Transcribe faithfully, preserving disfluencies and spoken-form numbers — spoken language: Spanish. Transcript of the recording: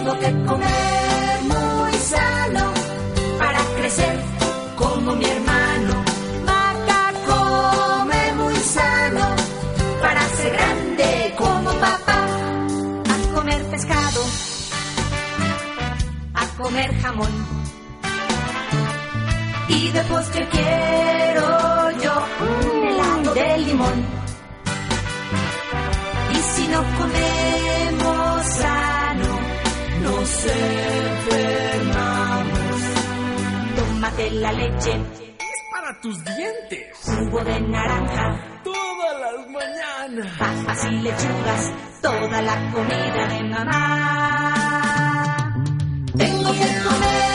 Tengo que comer muy sano para crecer como mi hermano. Maca come muy sano para ser grande como papá. A comer pescado, a comer jamón. Y de postre quiero yo un helado de limón. Y si no comemos sano, nos enfermamos. Tómate la leche, es para tus dientes. Jugo de naranja, todas las mañanas. Papas y lechugas, toda la comida de mamá. Tengo que comer